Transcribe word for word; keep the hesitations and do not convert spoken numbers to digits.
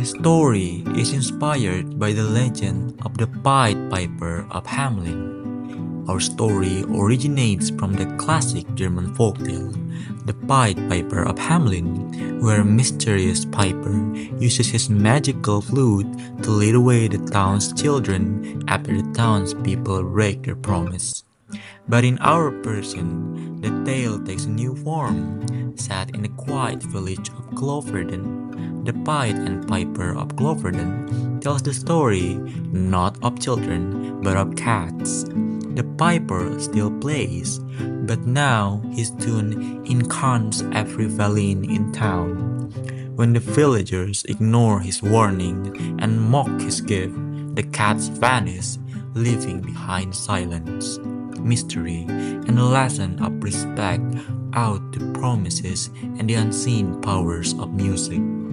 This story is inspired by the legend of the Pied Piper of Hamelin. Our story originates from the classic German folktale, The Pied Piper of Hamelin, where a mysterious piper uses his magical flute to lead away the town's children after the townspeople break their promise. But in our version, the tale takes a new form. Set in the quiet village of Cloverden, the Pied and Piper of Cloverden tells the story not of children but of cats. The piper still plays, but now his tune incarnates every feline in town. When the villagers ignore his warning and mock his gift, the cats vanish, leaving behind silence, mystery, and a lesson of respect out the promises and the unseen powers of music.